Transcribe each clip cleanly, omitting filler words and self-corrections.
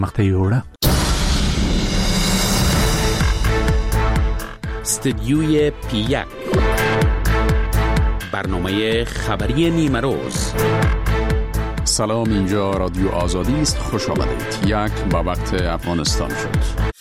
مقطعی اوره استدیوی پی1 برنامه خبری نیمه روز. سلام، اینجا رادیو آزادی است. خوش آمدید. یک با وقت افغانستان شد.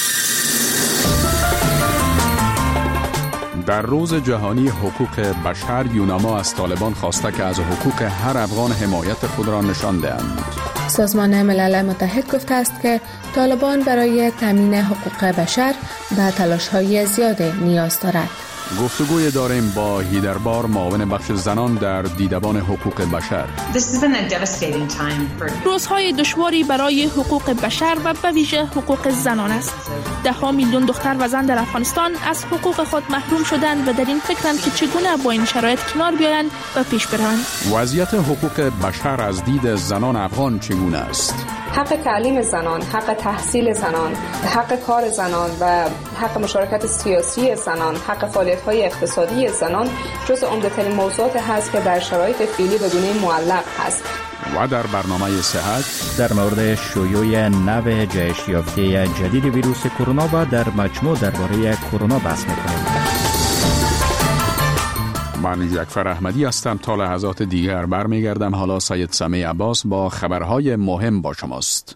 در روز جهانی حقوق بشر، یوناما از طالبان خواسته که از حقوق هر افغان حمایت خود را نشان دهند. سازمان ملل متحد گفته است که طالبان برای تامین حقوق بشر به تلاش‌های زیاد نیاز دارد. گفتگوی داریم با هیدربار، معاون بخش زنان در دیدبان حقوق بشر. روزهای دشواری برای حقوق بشر و به ویژه حقوق زنان است. 10 میلیون دختر و زن در افغانستان از حقوق خود محروم شدند و در این فکرند که چگونه با این شرایط کنار بیایند و پیش بروند. وضعیت حقوق بشر از دید زنان افغان چگونه است؟ حق تعلیم زنان، حق تحصیل زنان، حق کار زنان و حق مشارکت سیاسی زنان، حق فعالیت‌های اقتصادی زنان جزو عمده‌ترین موضوعات هست که در شرایط فعلی به گونه معلق هست. و در برنامه صحت در مورد شیوع نو جهش یافته جدید ویروس کرونا و در مجموع درباره کرونا بحث می‌کنیم. من جعفر احمدی هستم. تا لحظات دیگر برمیگردم. حالا سید سمیع عباس با خبرهای مهم با شماست.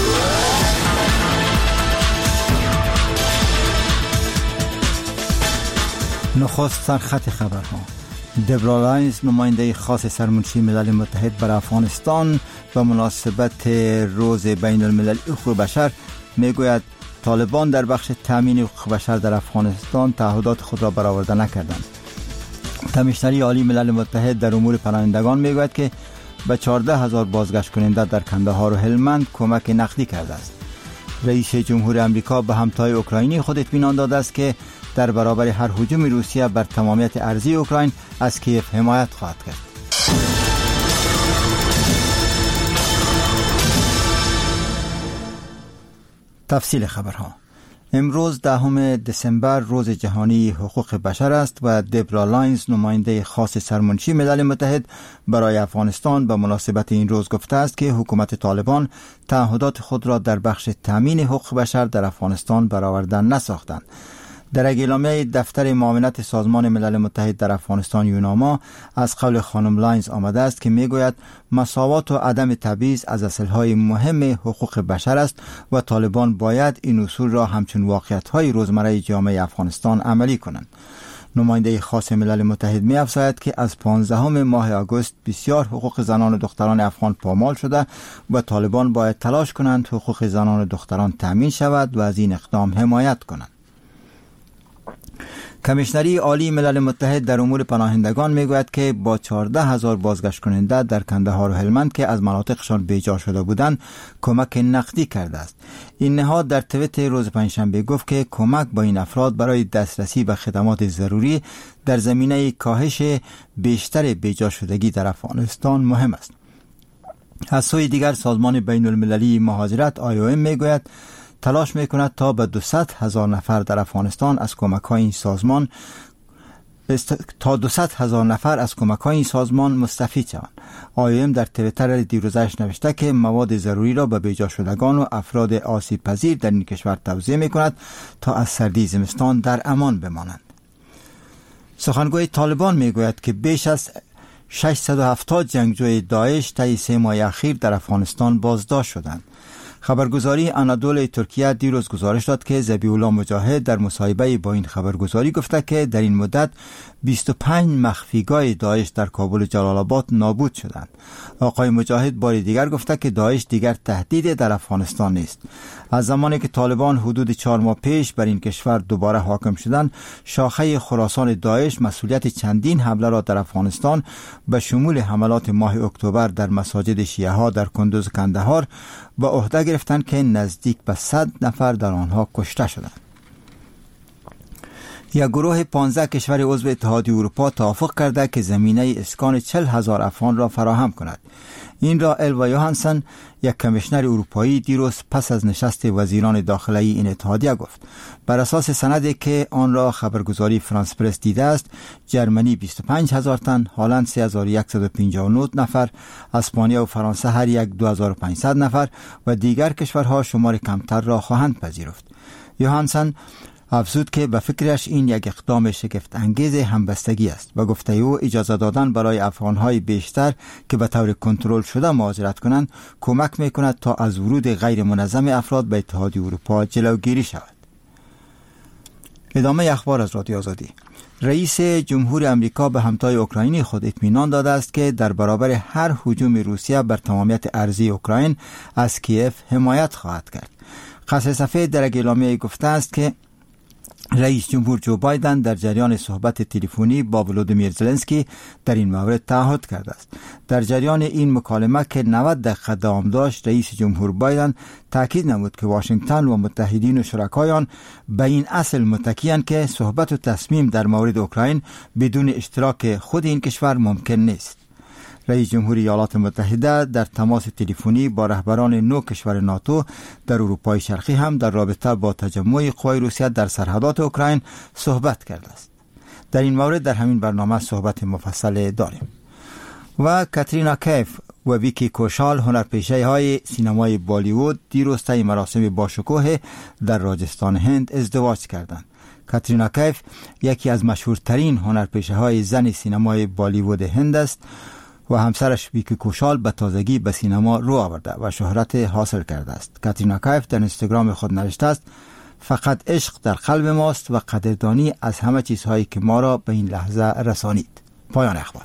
نخست سرخط خبرها. دبرا لاینز، نماینده خاص سرمنشی ملل متحد برای افغانستان و مناسبت روز بین الملل حقوق بشر میگوید طالبان در بخش تامین حقوق بشر در افغانستان تعهدات خود را برآورده نکردند. کمیشنری عالی ملل متحد در امور پناهندگان میگوید که به 14,000 بازگشت کننده در کندهار و هلمند کمک نقدی کرده است. رئیس جمهور آمریکا به همتای اوکراینی خود اطمینان داده است که در برابر هر هجوم روسیه بر تمامیت ارضی اوکراین از کیف حمایت خواهد کرد. تفصیل خبرها. امروز 10 دسامبر روز جهانی حقوق بشر است و دبرا لاینز، نماینده خاص سرمنشی ملل متحد برای افغانستان به مناسبت این روز گفته است که حکومت طالبان تعهدات خود را در بخش تامین حقوق بشر در افغانستان برآورده نساختند. در اعلامیه دفتر معاونت سازمان ملل متحد در افغانستان یوناما از قول خانم لاینز آمده است که میگوید مساوات و عدم تبعیض از اصلهای مهم حقوق بشر است و طالبان باید این اصول را همچون واقعیت‌های روزمره جامعه افغانستان عملی کنند. نماینده خاص ملل متحد می‌افزاید که از 15 ماه آگوست بسیار حقوق زنان و دختران افغان پامال شده و طالبان باید تلاش کنند حقوق زنان و دختران تامین شود و از این اقدام حمایت کنند. کمیشنری عالی ملل متحد در امور پناهندگان میگوید که با 14,000 بازگشت کننده در کندهار و هلمند که از مناطقشان بیجا شده بودند کمک نقدی کرده است. این نهاد در توییت روز پنجشنبه گفت که کمک با این افراد برای دسترسی به خدمات ضروری در زمینه کاهش بیشتر بیجا شدگی در افغانستان مهم است. از سوی دیگر سازمان بین المللی مهاجرت IOM میگوید تلاش میکند تا به 200,000 نفر در افغانستان از کمک‌های این سازمان این سازمان مستفید شوند. IOM در توییتر دیروزش نوشته که مواد ضروری را به بیجا شدگان و افراد آسیب پذیر در این کشور توزیع میکند تا از سردی زمستان در امان بمانند. سخنگوی طالبان میگوید که بیش از 670 جنگجوی داعش طی 3 ماه اخیر در افغانستان بازداشت شدند. خبرگزاری آنادول ترکیه دیروز گزارش داد که ذبیح الله مجاهد در مصاحبه با این خبرگزاری گفته که در این مدت 25 مخفیگاه داعش در کابل و جلال آباد نابود شدند. آقای مجاهد بار دیگر گفته که داعش دیگر تهدید در افغانستان نیست. از زمانی که طالبان حدود 4 ماه پیش بر این کشور دوباره حاکم شدند، شاخه خراسان داعش مسئولیت چندین حمله را در افغانستان به شمول حملات ماه اکتبر در مساجد شیعه ها در کندوز و کندهار به عهده گرفتند که نزدیک به 100 نفر در آنها کشته شدند. یک گروه 15 کشور عضو اتحادیه اروپا توافق کرده که زمینه اسکان 40,000 افغان را فراهم کند. این را الوا یوهانسن، یک کمیشنر اروپایی، دیروز پس از نشست وزیران داخلی این اتحادیه گفت. بر اساس سندی که آن را خبرگزاری فرانس پرس دیده است، جرمنی 25,000 تن، هلند 3,159 نفر، اسپانیا و فرانسه هر یک 2,500 نفر و دیگر کشورها شمار کمتر را خواهند پذیرفت. یوهانسن افزود که به فکرش این یک اقدام شگفت انگیز همبستگی است و گفته او اجازه دادن برای افغانهای بیشتر که به طور کنترل شده مهاجرت کنند کمک میکند تا از ورود غیر منظم افراد به اتحادیه اروپا جلوگیری شود. ادامه اخبار از رادیو آزادی. رئیس جمهور امریکا به همتای اوکراینی خود اطمینان داده است که در برابر هر هجوم روسیه بر تمامیت ارضی اوکراین از کیف حمایت خواهد کرد. قصر سفید در اعلامیه گفته است که رئیس جمهور جو بایدن در جریان صحبت تلفنی با ولودیمیر زلنسکی در این مورد تعهد کرده است. در جریان این مکالمه که 90 دقیقه دوام داشت، رئیس جمهور بایدن تاکید نمود که واشنگتن و متحدین و شرکایان به این اصل متکی‌اند که صحبت و تصمیم در مورد اوکراین بدون اشتراک خود این کشور ممکن نیست. رئیس جمهور ایالات متحده در تماس تلفنی با رهبران 9 کشور ناتو در اروپای شرقی هم در رابطه با تجمع قوای روسیه در سرحدات اوکراین صحبت کرده است. در این مورد در همین برنامه صحبت مفصل داریم. و کاترینا کیف و ویکی کوشال، هنرپیشه های سینمای بالیوود، دیروز طی مراسم باشکوه در راجستان هند ازدواج کردند. کاترینا کیف یکی از مشهورترین هنرپیشه های زن سینمای بالیوود هند است و همسرش ویکی کوشال به تازگی به سینما رو آورده و شهرت حاصل کرده است. کاترینا کیف در اینستاگرام خود نوشته است: فقط عشق در قلب ماست و قدردانی از همه چیزهایی که ما را به این لحظه رسانید. پایان اخبار.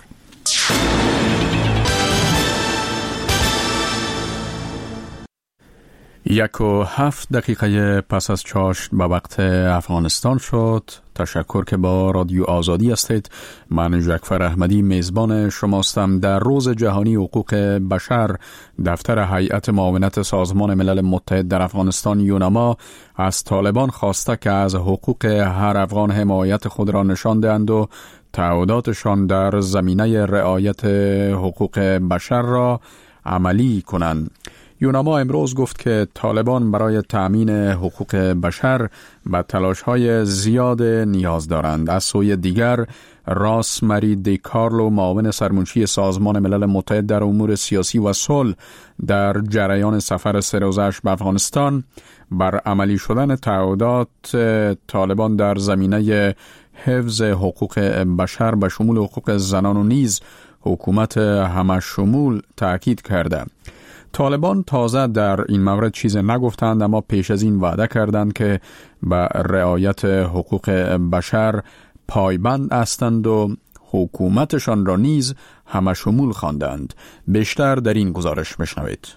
1:07 پس از چاشت به وقت افغانستان شد. تشکر که با رادیو آزادی هستید. من جعفر احمدی میزبان شماستم. در روز جهانی حقوق بشر، دفتر هیئت معاونت سازمان ملل متحد در افغانستان یونما از طالبان خواسته که از حقوق هر افغان حمایت خود را نشان دهند و تعهداتشان در زمینه رعایت حقوق بشر را عملی کنند. یونما امروز گفت که طالبان برای تأمین حقوق بشر به تلاش‌های زیاد نیاز دارند. از سوی دیگر، راس مری دی کارلو، معاون سرمنشی سازمان ملل متحد در امور سیاسی و صلح، در جریان سفر 3 روزه‌اش به افغانستان بر عملی شدن تعهدات طالبان در زمینه حفظ حقوق بشر به شمول حقوق زنان و نیز حکومت همه‌شمول تأکید کرده. طالبان تازه در این مورد چیز نگفتند، اما پیش از این وعده کردند که به رعایت حقوق بشر پایبند هستند و حکومتشان را نیز همه‌شمول خواندند. بیشتر در این گزارش بشنوید.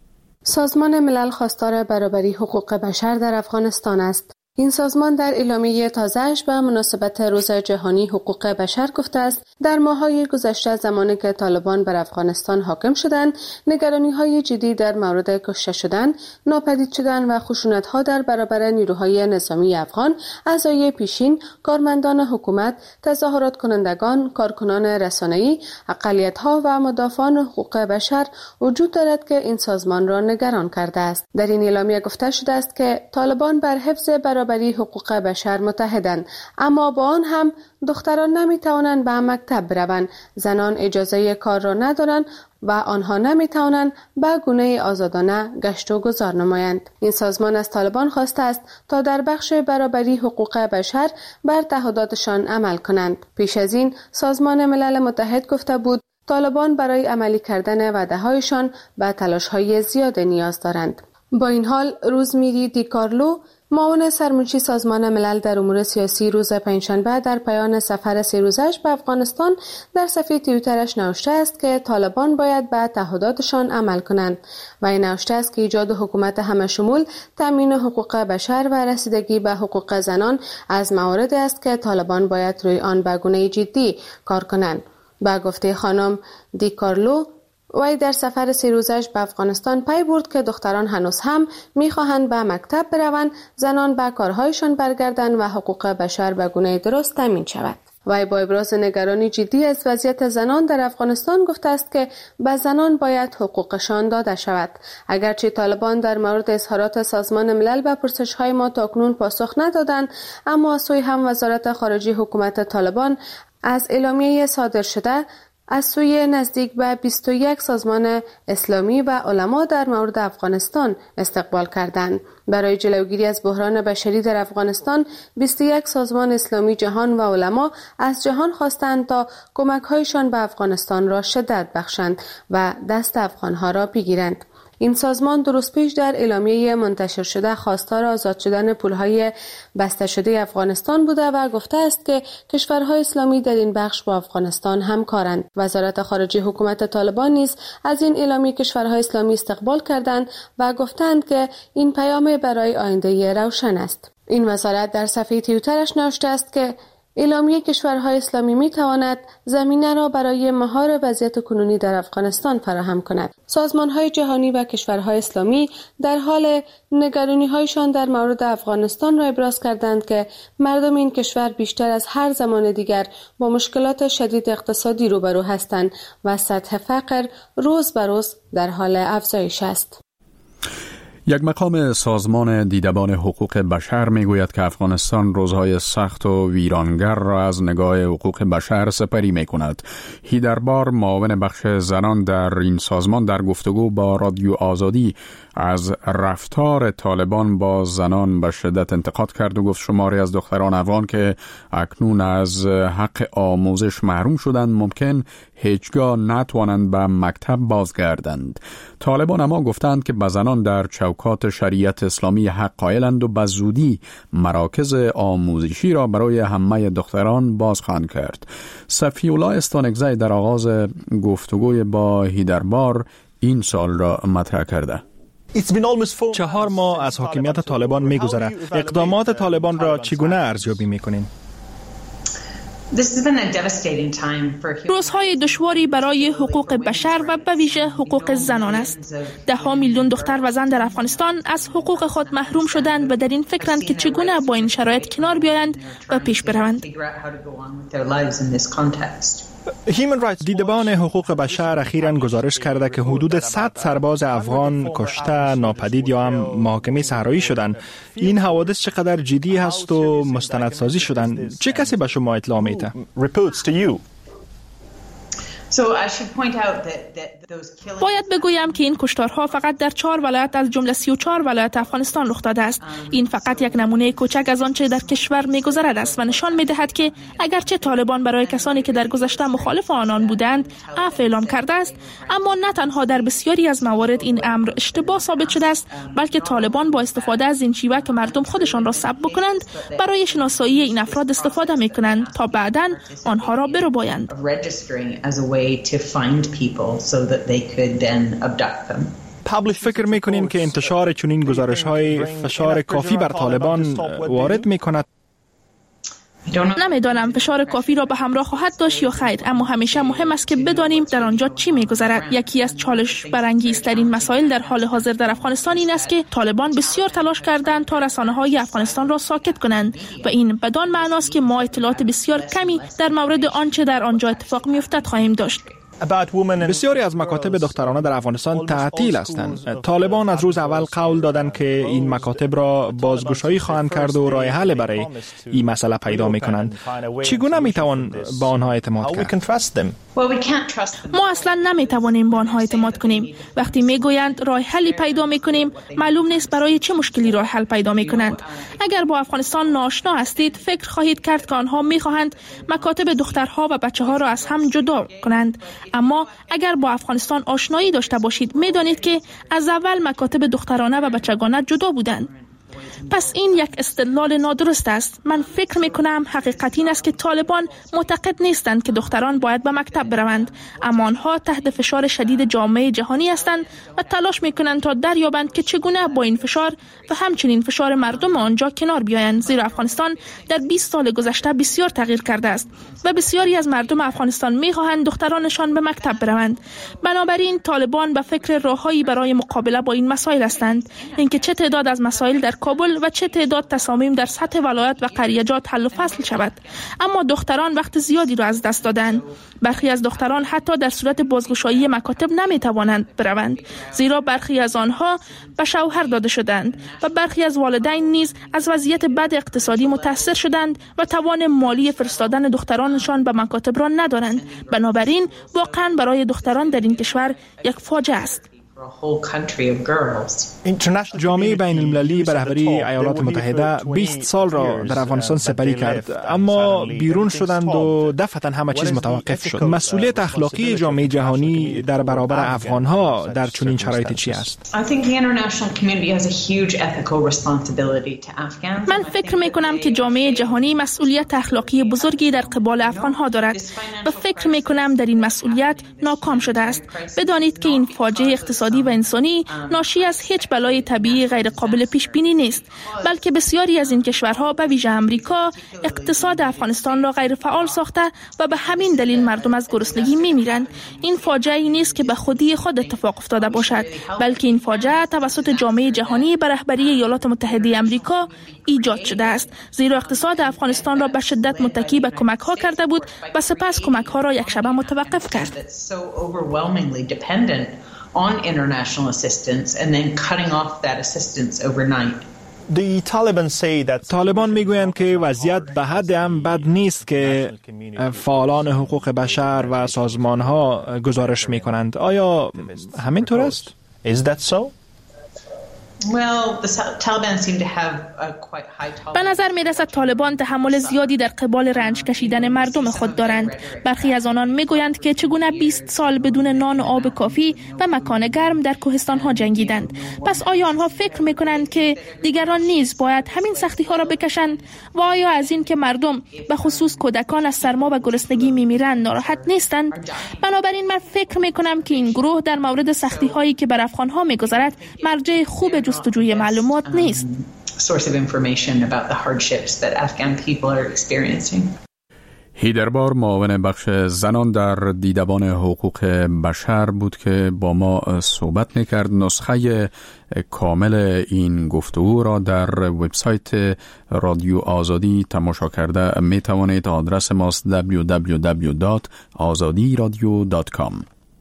سازمان ملل خواستار برابری حقوق بشر در افغانستان است. این سازمان در اعلامیه تازه‌اش به مناسبت روز جهانی حقوق بشر گفته است در ماه‌های گذشته، زمانی که طالبان بر افغانستان حاکم شدند، نگرانی‌های جدی در مورد کشته شدن، ناپدید شدن و خشونت‌ها در برابر نیروهای نظامی افغان، اعضای پیشین، کارمندان حکومت، تظاهرات کنندگان، کارکنان رسانه‌ای، اقلیت‌ها و مدافعان حقوق بشر وجود دارد که این سازمان را نگران کرده است. در این اعلامیه گفته شده است که طالبان بر حفظ برابری حقوق بشر متحدند، اما با آن هم دختران نمیتوانند به مکتب بروند، زنان اجازه کار را ندارند و آنها نمیتوانند به گونه آزادانه گشت و گذار نمایند. این سازمان از طالبان خواسته است تا در بخش برابری حقوق بشر بر تعهداتشان عمل کنند. پیش از این سازمان ملل متحد گفته بود طالبان برای عملی کردن وعده‌هایشان به تلاش‌های زیاد نیاز دارند. با این حال، روزمیری دی کارلو، معاون سرمنشی سازمان ملل در امور سیاسی، روز پنجشنبه در پایان سفر 3 روزه‌اش به افغانستان در صفحه توییترش نوشته است که طالبان باید به تعهداتشان عمل کنند و این نوشته است که ایجاد حکومت همه‌شمول، تامین حقوق بشر و رسیدگی به حقوق زنان از مواردی است که طالبان باید روی آن به گونه جدی کار کنند. با گفته خانم دی کارلو، وی در سفر 3 روزش به افغانستان پی برد که دختران هنوز هم می‌خواهند به مکتب بروند، زنان به کارهایشان برگردند و حقوق بشر به گونه درست تامین شود. وی با ابراز نگرانی جدی از وضعیت زنان در افغانستان گفته است که به زنان باید حقوقشان داده شود. اگرچه طالبان در مورد اظهارات سازمان ملل به پرسش‌های ما تاکنون پاسخ ندادند، اما از سوی هم وزارت خارجه حکومت طالبان از اعلامیه صادر شده از سوی نزدیک به 21 سازمان اسلامی و علما در مورد افغانستان استقبال کردند. برای جلوگیری از بحران بشری در افغانستان 21 سازمان اسلامی جهان و علما از جهان خواستند تا کمک‌هایشان به افغانستان را شدت بخشند و دست افغان‌ها را بگیرند. این سازمان درست پیش در اعلامیه منتشر شده خواستار آزاد شدن پولهای بسته شده افغانستان بوده و گفته است که کشورهای اسلامی در این بخش با افغانستان همکارند. وزارت خارجه حکومت طالبان نیز از این اعلامیه کشورهای اسلامی استقبال کردند و گفتند که این پیام برای آینده روشن است. این وزارت در صفحه توییترش نوشته است که اعلامیه کشورهای اسلامی می تواند زمینه را برای مهار وضعیت کنونی در افغانستان فراهم کند. سازمان‌های جهانی و کشورهای اسلامی در حال نگرانی‌هایشان در مورد افغانستان را ابراز کردند که مردم این کشور بیشتر از هر زمان دیگر با مشکلات شدید اقتصادی روبرو هستند و سطح فقر روز به روز در حال افزایش است. یک مقام سازمان دیدبان حقوق بشر میگوید که افغانستان روزهای سخت و ویرانگر را از نگاه حقوق بشر سپری میکند. هیدربار معاون بخش زنان در این سازمان در گفتگو با رادیو آزادی از رفتار طالبان با زنان به شدت انتقاد کرد و گفت شماری از دختران افغان که اکنون از حق آموزش محروم شدند ممکن هیچگاه نتوانند به مکتب بازگردند. طالبان اما گفتند که به زنان در چوکات شریعت اسلامی حق قائلند و به زودی مراکز آموزشی را برای همه دختران باز خواهند کرد. صفی الله استانکزی در آغاز گفتگوی با هیدربار این سال را مطرح کرده. 4 ماه از حاکمیت طالبان می‌گذرد. اقدامات طالبان را چگونه ارزیابی می‌کنین؟ روزهای دشواری برای حقوق بشر و به ویژه حقوق زنان است. 10 میلیون دختر و زن در افغانستان از حقوق خود محروم شدند و در این فکرند که چگونه با این شرایط کنار بیایند و پیش بروند. دیدبان حقوق بشر اخیراً گزارش کرده که حدود 100 سرباز افغان کشته، ناپدید یا هم محاکمه صحرایی شدند. این حوادث چقدر جدی هست و مستندسازی شدن؟ چه کسی به شما اطلاع میده؟ باید بگویم که این کشتارها فقط در 4 ولایت از جمله 34 ولایت افغانستان رخ داده است. این فقط یک نمونه کوچک از آنچه در کشور می‌گذرد است و نشان می‌دهد که اگرچه طالبان برای کسانی که در گذشته مخالف آنان بودند عفو اعلام کرده است، اما نه تنها در بسیاری از موارد این امر اشتباه ثابت شده است، بلکه طالبان با استفاده از این شیوه که مردم خودشان را سلب بکنند برای شناسایی این افراد استفاده می‌کنند تا بعداً آنها را بربایند. فکر میکنین که انتشار چنین گزارش‌های فشار کافی بر طالبان وارد میکند؟ نمیدانم فشار کافی را به همراه خواهد داشت یا خیر، اما همیشه مهم است که بدانیم در آنجا چی میگذرد. یکی از چالش برانگیزترین مسائل در حال حاضر در افغانستان این است که طالبان بسیار تلاش کردند تا رسانه‌های افغانستان را ساکت کنند و این بدان معناست که ما اطلاعات بسیار کمی در مورد آنچه در آنجا اتفاق میافتد خواهیم داشت. بسیاری از مکاتب دخترانه در افغانستان تعطیل هستند. طالبان از روز اول قول دادند که این مکاتب را بازگشایی خواهند کرد و راه حل برای این مسئله پیدا می‌کنند. چگونه می‌توان با آنها اعتماد کرد؟ ما اصلا نمی‌توانیم با آنها اعتماد کنیم. وقتی میگویند راه حلی پیدا می‌کنیم، معلوم نیست برای چه مشکلی راه حل پیدا می‌کنند. اگر با افغانستان ناآشنا هستید، فکر خواهید کرد که آنها می‌خواهند مکاتب دخترها و بچه‌ها را از هم جدا کنند. اما اگر با افغانستان آشنایی داشته باشید میدانید که از اول مکاتب دخترانه و بچگانه جدا بودند. پس این یک استدلال نادرست است. من فکر میکنم حقیقت این است که طالبان معتقد نیستند که دختران باید به مکتب بروند، اما آنها تحت فشار شدید جامعه جهانی هستند و تلاش میکنند تا دریابند که چگونه با این فشار و همچنین فشار مردم آنجا کنار بیایند، زیرا افغانستان در 20 سال گذشته بسیار تغییر کرده است و بسیاری از مردم افغانستان میخواهند دخترانشان به مکتب بروند. بنابراین طالبان به فکر راههایی برای مقابله با این مسائل هستند، اینکه چه تعداد از مسائل در کابل و چه تعداد تصامیم در سطح ولایت و قریه‌جات حل و فصل شود. اما دختران وقت زیادی را از دست دادند. برخی از دختران حتی در صورت بازگشایی مکاتب نمیتوانند بروند، زیرا برخی از آنها به شوهر داده شدند و برخی از والدین نیز از وضعیت بد اقتصادی متاثر شدند و توان مالی فرستادن دخترانشان به مکاتب را ندارند. بنابراین واقعا برای دختران در این کشور یک فاجعه است. جامعه بین المللی به رهبری ایالات متحده 20 سال را در افغانستان سپری کرد، اما بیرون شدند و دفعتا همه چیز متوقف شد. مسئولیت اخلاقی جامعه جهانی در برابر افغانها در چنین شرایطی چی است؟ من فکر می کنم که جامعه جهانی مسئولیت اخلاقی بزرگی در قبال افغانها دارد و فکر می کنم در این مسئولیت ناکام شده است. بدانید که این فاجعه اقتصادی و انسانی ناشی از هیچ بلای طبیعی غیر قابل پیش بینی نیست، بلکه بسیاری از این کشورها به ویژه امریکا اقتصاد افغانستان را غیر فعال ساخته و به همین دلیل مردم از گرسنگی میمیرند. این فاجعه‌ای نیست که به خودی خود اتفاق افتاده باشد، بلکه این فاجعه توسط جامعه جهانی به رهبری ایالات متحده آمریکا ایجاد شده است، زیرا اقتصاد افغانستان را به شدت متکی به کمک‌ها کرده بود و سپس کمک‌ها را یک شبه متوقف کرد. on international assistance and then cutting off that assistance overnight. طالبان میگویند که وضعیت به حد هم بد نیست که فعالان حقوق بشر و سازمان‌ها گزارش میکنند. آیا همینطور است؟ Is that so? به نظر می رسد طالبان تحمل زیادی در قبال رنج کشیدن مردم خود دارند. برخی از آنان می گویند که چگونه 20 سال بدون نان و آب کافی و مکان گرم در کوهستان ها جنگیدند. پس آیا آنها فکر می کنند که دیگران نیز باید همین سختی ها را بکشند؟ و آیا از این که مردم به خصوص کودکان از سرما و گرسنگی می میرند ناراحت نیستند؟ بنابراین من فکر می کنم که این گروه در مورد سختی هایی که بر افغان ها می گذرد مرجع خوب جستجوی معلومات نیست. هیدربار معاون بخش زنان در دیدبان حقوق بشر بود که با ما صحبت میکرد. نسخه کامل این گفتگو را در وبسایت رادیو آزادی تماشا کرده میتوانید. آدرس ماست www.azadiradio.com.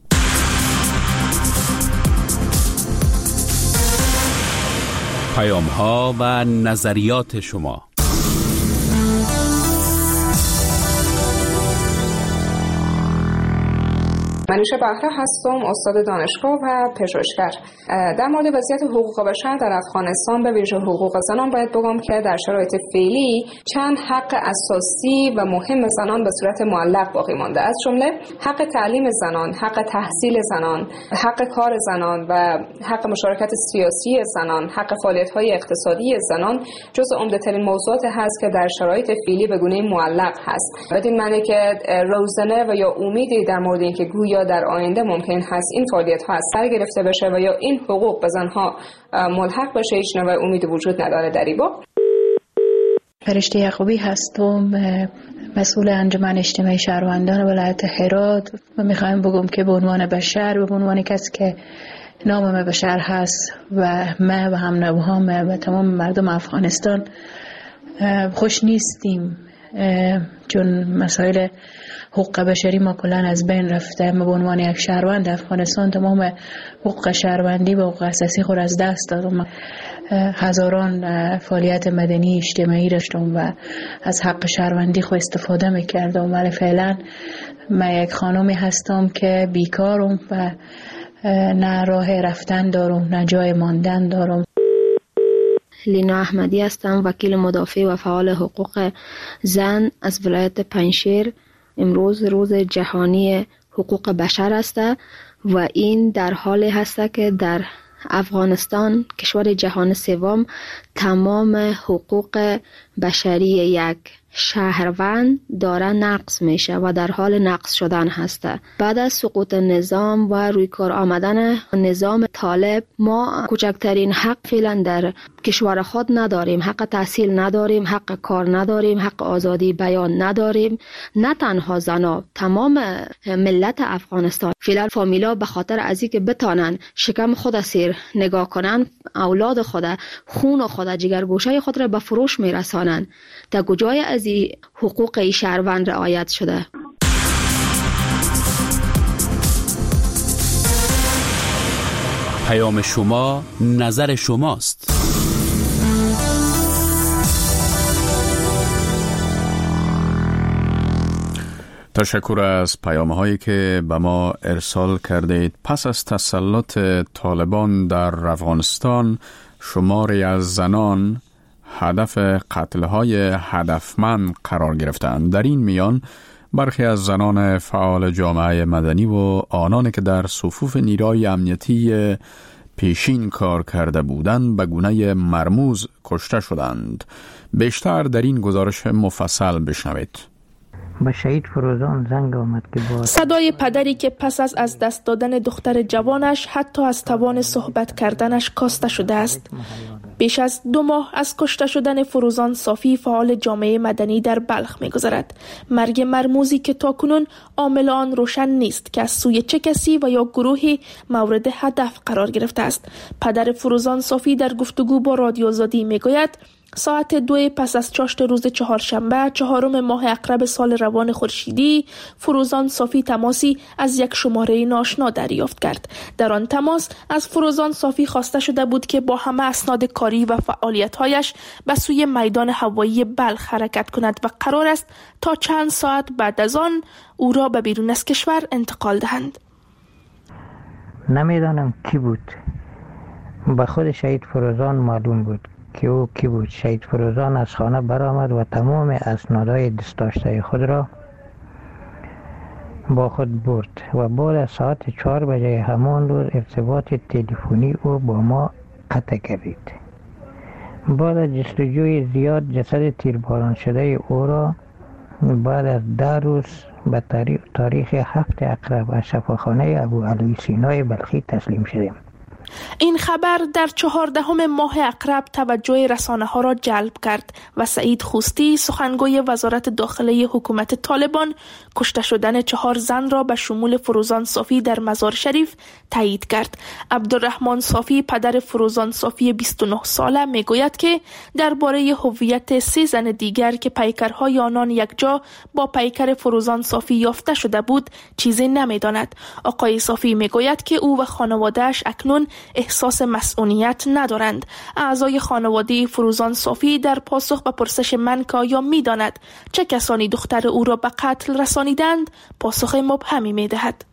پیام‌ها و نظریات شما. منیشه بهره هستم، استاد دانشگاه و پژوهشگر. در مورد وضعیت حقوق بشر در افغانستان به ویژه حقوق زنان باید بگم که در شرایط فعلی چند حق اساسی و مهم زنان به صورت معلق باقی مانده، از جمله حق تعلیم زنان، حق تحصیل زنان، حق کار زنان و حق مشارکت سیاسی زنان، حق فعالیت‌های اقتصادی زنان جزو عمده‌ترین موضوعات هست که در شرایط فعلی به گونه معلق هست. بدین معنی که روزنه و یا امیدی در مورد اینکه گویا در آینده ممکن هست این فعالیت‌ها از سر گرفته بشه و یا این حقوق به زنها ملحق بشه هیچ نوع امیدی وجود نداره در این باب. فرشته یعقوبی هستم، مسئول انجمن اجتماعی شهروندان ولایت هرات و میخوایم بگم که به عنوان بشر، به عنوان کسی که نام بشر هست و ما و هم نوهام و تمام مردم افغانستان خوش نیستیم، چون مسائل حقوق بشری ما کلان از بین رفته. ما به عنوان یک شهروند افغانستان تمام حقوق شهروندی و حقوق اساسی خود از دست دادم. هزاران فعالیت مدنی اجتماعی داشتم و از حق شهروندی خود استفاده میکردم، ولی فعلا من یک خانمی هستم که بیکارم و نه راه رفتن دارم نه جای ماندن دارم. لینا احمدی هستم، وکیل مدافع و فعال حقوق زن از ولایت پنجشیر. امروز روز جهانی حقوق بشر است و این در حالی هست که در افغانستان کشور جهان سوم تمام حقوق بشری یک شهروند داره نقض میشه و در حال نقض شدن هسته. بعد از سقوط نظام و روی کار آمدن نظام طالب ما کوچکترین حق فعلا در کشور خود نداریم. حق تحصیل نداریم، حق کار نداریم، حق آزادی بیان نداریم. نه تنها زنا، تمام ملت افغانستان فعلا فامیلا به خاطر از اینکه بتانن شکم خود سیر نگاه کنن، اولاد خود، خون خود، جگرگوشه خود را به فروش میرسانن. تا کجای از این حقوق شهروند رعایت شده؟ پیام شما، نظر شماست. تشکر از پیام‌هایی که به ما ارسال کردید. پس از تسلط طالبان در افغانستان، شماری از زنان هدف قتل‌های هدفمند قرار گرفتند. در این میان برخی از زنان فعال جامعه مدنی و آنانی که در صفوف نیروی امنیتی پیشین کار کرده بودند به گونه مرموز کشته شدند. بیشتر در این گزارش مفصل بشنوید. با شهید فروزان زنگ آمد که صدای پدری که پس از دست دادن دختر جوانش حتی از توان صحبت کردنش کاسته شده است. بیش از 2 ماه از کشته شدن فروزان صافی فعال جامعه مدنی در بلخ می‌گذرد. مرگ مرموزی که تاکنون عامل آن روشن نیست که از سوی چه کسی و یا گروهی مورد هدف قرار گرفته است. پدر فروزان صافی در گفتگو با رادیو آزادی می‌گوید ساعت 2 پس از چاشت روز چهارشنبه 4 ماه عقرب سال روان خورشیدی فروزان صافی تماسی از یک شماره ناآشنا دریافت کرد. در آن تماس از فروزان صافی خواسته شده بود که با همه اسناد کاری و فعالیت‌هایش به سوی میدان هوایی بلخ حرکت کند و قرار است تا چند ساعت بعد از آن او را به بیرون از کشور انتقال دهند. نمیدانم کی بود. به خود شهید فروزان معلوم بود که او کی بود. شهید فروزان از خانه برآمد و تمام اسنادهای دست داشته خود را با خود برد و بعد از ساعت 4 بجه همان روز ارتباط تلفنی او با ما قطع کردید. بعد از جستجوی زیاد جسد تیرباران شده او را بعد از 10 روز به تاریخ 7 عقرب از شفاخانه ابوعلوی سینای بلخی تسلیم شدیم. این خبر در 14 ماه عقرب توجه رسانه‌ها را جلب کرد و سعید خوستی سخنگوی وزارت داخله حکومت طالبان کشته شدن 4 زن را به شمول فروزان صافی در مزار شریف تایید کرد. عبدالرحمن صافی پدر فروزان صافی 29 ساله میگوید که درباره هویت 3 زن دیگر که پیکرهای آنان یکجا با پیکر فروزان صافی یافته شده بود چیزی نمیداند. آقای صافی میگوید که او و خانواده‌اش اکنون احساس مسئولیت ندارند. اعضای خانواده فروزان صافی در پاسخ به پرسش من که آیا می‌داند چه کسانی دختر او را به قتل رسانیدند پاسخ مبهمی می‌دهد.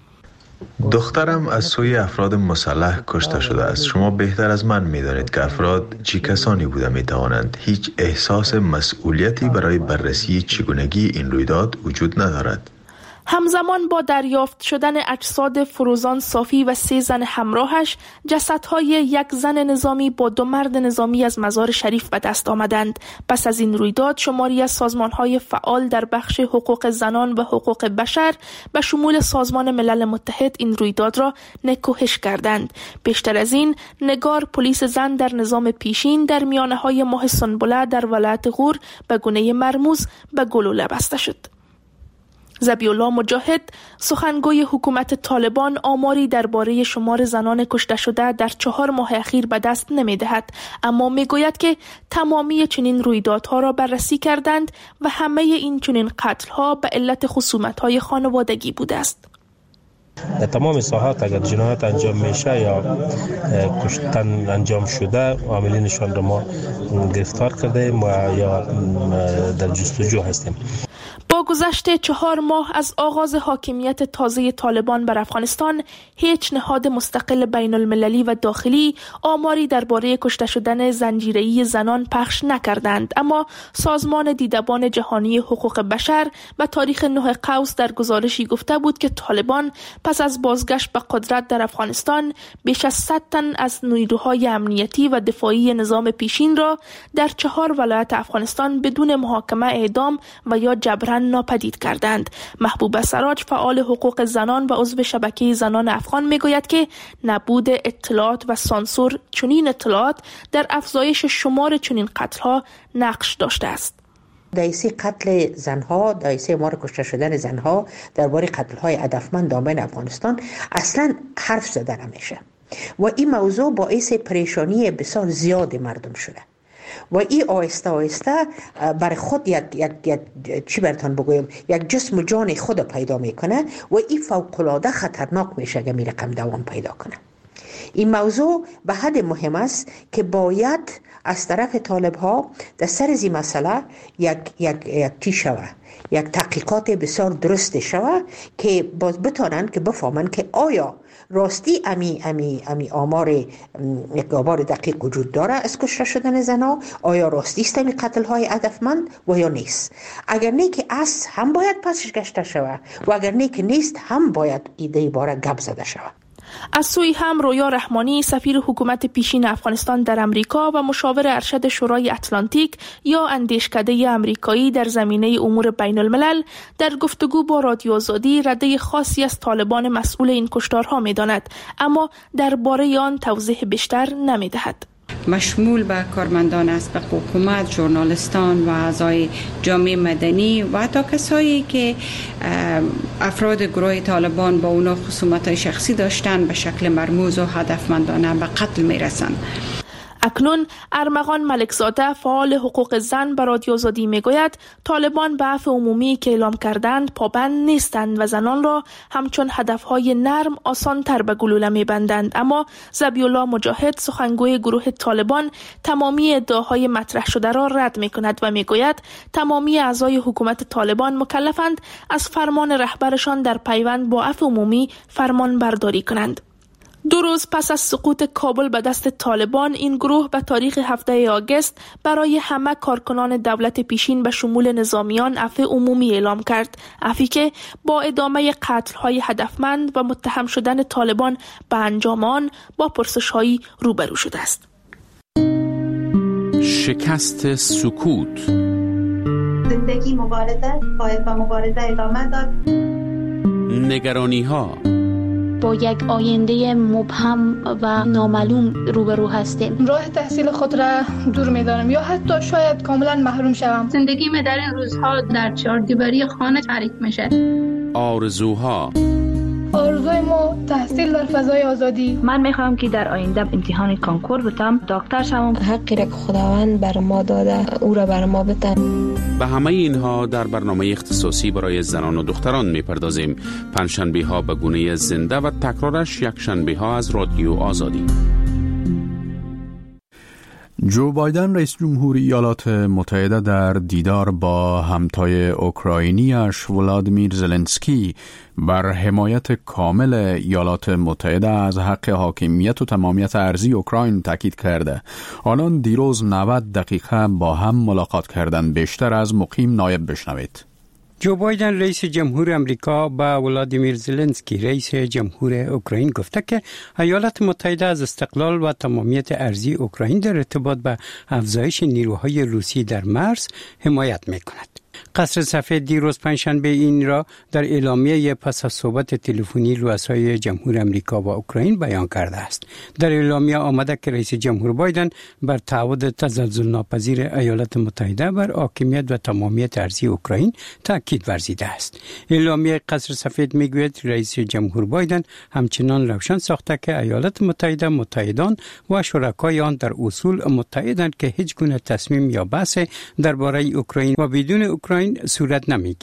دخترم از سوی افراد مسلح کشته شده است. شما بهتر از من می‌دانید که افراد چه کسانی بوده می‌توانند. هیچ احساس مسئولیتی برای بررسی چگونگی این رویداد وجود ندارد. همزمان با دریافت شدن اجساد فروزان صافی و 3 زن همراهش، جسدهای 1 زن نظامی با 2 مرد نظامی از مزار شریف به دست آمدند. پس از این رویداد شماری از سازمانهای فعال در بخش حقوق زنان و حقوق بشر به شمول سازمان ملل متحد این رویداد را نکوهش کردند. بیشتر از این، نگار پلیس زن در نظام پیشین در میانه‌های ماه سنبله در ولایت غور به گونه مرموز به گلوله بسته شد. ذبیح‌الله مجاهد سخنگوی حکومت طالبان آماری درباره شمار زنان کشته شده در 4 ماه اخیر به دست نمی‌دهد، اما میگوید که تمامی چنین رویدادها را بررسی کردند و همه این چنین قتل‌ها به علت خصومت‌های خانوادگی بوده است. در تمام ساحات اگر جنایت انجام میشه یا کشتن انجام شده عاملینشان را ما گرفتار کردیم و یا در جستجو هستیم. با گذشت 4 ماه از آغاز حاکمیت تازه طالبان بر افغانستان، هیچ نهاد مستقل بین المللی و داخلی آماری درباره کشته شدن زنجیره‌ای زنان پخش نکردند، اما سازمان دیدبان جهانی حقوق بشر به تاریخ 9 قوس در گزارشی گفته بود که طالبان پس از بازگشت به قدرت در افغانستان بیش از 100 تن از نیروهای امنیتی و دفاعی نظام پیشین را در 4 ولایت افغانستان بدون محاکمه اعدام و یا جبران ناپدید کردند. محبوبه سراج، فعال حقوق زنان و عضو شبکه زنان افغان، میگوید که نبود اطلاعات و سانسور چنین اطلاعات در افزایش شمار چنین قتل‌ها نقش داشته است. دایسه قتل زنها، دایسه مار کشته شدن زنها درباره قتل‌های هدفمند دامن افغانستان اصلا حرف زده نمیشه و این موضوع باعث پریشانی بسیار زیاد مردم شده و این آهسته آهسته برای خود یک چی براتون بگویم، یک جسم و جان خود پیدا میکنه و این فوق‌العاده خطرناک میشه اگه می رقم دوام پیدا کنه. این موضوع به حد مهم است که باید از طرف طالب ها در سر زی مسئله یک تحقیقات بسیار درست شوه که باز بتانن که بفهمن که آیا راستی امی آمار دقیق وجود داره از کشته شدن زنا، آیا راستی است امی قتل های هدفمند و یا نیست. اگر نه که است هم باید پسش گشته شوه و اگر نه که نیست هم باید ایده باره گپ زده شوه. از سوی هم رویا رحمانی، سفیر حکومت پیشین افغانستان در امریکا و مشاور ارشد شورای اتلانتیک یا اندیشکده امریکایی در زمینه امور بین الملل، در گفتگو با رادیو آزادی رده خاصی از طالبان مسئول این کشتارها می داند، اما درباره آن توضیح بیشتر نمی دهد. مشمول به کارمندان است، به حکومت، ژورنالیستان و اعضای جامعه مدنی و حتی کسایی که افراد گروه طالبان با اونا خصومت‌های شخصی داشتن به شکل مرموز و هدفمندانه به قتل میرسند. اکنون ارمغان ملکزاده، فعال حقوق زن، به رادیو آزادی میگوید طالبان به عفو عمومی که اعلام کردند پابند نیستند و زنان را همچون هدفهای نرم آسان تر به گلوله میبندند. اما ذبیح‌الله مجاهد، سخنگوی گروه طالبان، تمامی ادعاهای مطرح شده را رد میکند و میگوید تمامی اعضای حکومت طالبان مکلفند از فرمان رهبرشان در پیوند با عفو عمومی فرمان برداری کنند. 2 روز پس از سقوط کابل به دست طالبان، این گروه به تاریخ 7 آگوست برای همه کارکنان دولت پیشین به شمول نظامیان عفو عمومی اعلام کرد، عفوی که با ادامه قتل‌های هدفمند و متهم شدن طالبان به انجام آن با پرسش‌هایی روبرو شده است. شکست سکوت. زندگی مبارزه، باید با مبارزه ادامه داد. نگرانی‌ها. با یک آینده مبهم و نامعلوم روبرو هستیم. راه تحصیل خود را دور می‌دانم یا حتی شاید کاملا محروم شوم. زندگی من در این روزها در 4 دیواری خانه تعریف میشه. آرزوها. آرزوی ما تحصیل در فضای آزادی. من میخوام که در آینده امتحان کانکور بتم، دکتر شوم. حقی را که خداوند بر ما داده او را بر ما بده. به همه اینها در برنامه اختصاصی برای زنان و دختران میپردازیم. پنجشنبه ها به گونه زنده و تکرارش یک شنبه ها از رادیو آزادی. جو بایدن رئیس جمهور ایالات متحده در دیدار با همتای اوکراینیش ولادیمیر زلنسکی بر حمایت کامل ایالات متحده از حق حاکمیت و تمامیت ارضی اوکراین تاکید کرده. آنان دیروز 90 دقیقه با هم ملاقات کردند. بیشتر از مقیم نایب بشنوید. جو بایدن رئیس جمهور امریکا با ولادیمیر زلنسکی رئیس جمهور اوکراین گفته که ایالات متحده از استقلال و تمامیت ارضی اوکراین در ارتباط به افزایش نیروهای روسی در مرز حمایت می‌کند. قصر سفید دیروز پنجشنبه این را در اعلامیه پس از صحبت تلفنی رؤسای جمهور امریکا و اوکراین بیان کرده است. در اعلامیه آمده که رئیس جمهور بایدن بر تعهد تزلزل ناپذیر ایالات متحده بر حاکمیت و تمامیت ارضی اوکراین تاکید ورزیده است. اعلامیه قصر سفید میگوید رئیس جمهور بایدن همچنان روشن ساخته که ایالات متحده متحدان و شرکای آن در اصول متحدند که هیچ گونه تصمیم یا بحث درباره اوکراین و بدون اوکراین صورت نمیگیرد.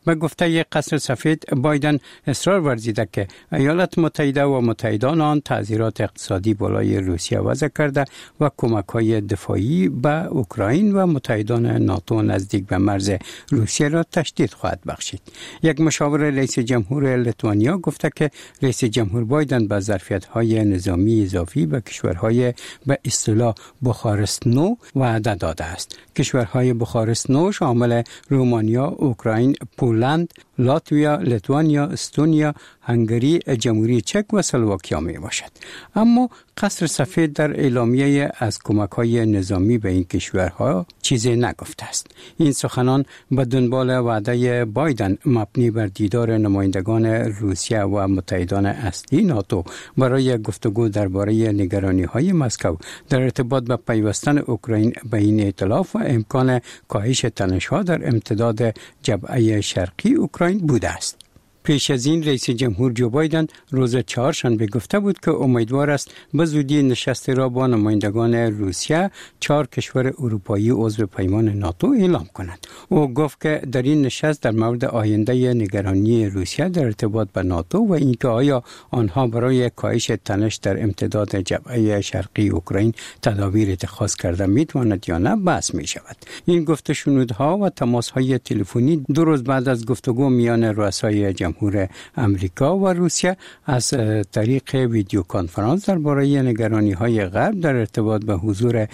به گفته قصر سفید، بایدن اصرار ورزیده که ایالات متحده و متحدان آن تعزیرات اقتصادی بالای روسیه وضع کرده و کمک‌های دفاعی به اوکراین و متحدان ناتو نزدیک به مرز روسیه را تشدید خواهد بخشید. یک مشاور رئیس جمهور لیتوانیا گفته که رئیس جمهور بایدن به ظرفیت‌های نظامی اضافی به کشورهای به اصطلاح بخارست نو وعده داده است. کشورهای بخارست نو شامل رومانیا، اوکراین، پولند، لاتویا، لیتوانیا، استونیا، هنگری، جمهوری چک و اسلواکیا می باشد. اما قصر سفید در اعلامیه از کمک‌های نظامی به این کشورها چیزی نگفته است. این سخنان به دنبال وعده بایدن مبنی بر دیدار نمایندگان روسیه و متحدان اصلی ناتو برای گفتگو درباره نگرانی‌های مسکو در ارتباط به پیوستن اوکراین به این ائتلاف و امکان کاهش تنش‌ها در امتداد جبهه شرقی اوکراین بوده است. پیش از این رئیس جمهور جو بایدن روز چهارشنبه گفته بود که امیدوار است به زودی نشست را با نمایندگان روسیه 4 کشور اروپایی عضو پیمان ناتو اعلام کند. او گفت که در این نشست در مورد آینده نگرانی روسیه در ارتباط به ناتو و اینکه آیا آنها برای کاهش تنش در امتداد جبهه شرقی اوکراین تدابیر اتخاذ کرده میتواند یا نه بحث می شود. این گفته شنودها و تماس‌های تلفنی 2 روز بعد از گفتگو میان رؤسای جمهور امریکا و روسیه از طریق ویدیو کنفرانس درباره نگرانی‌های غرب در ارتباط به حضور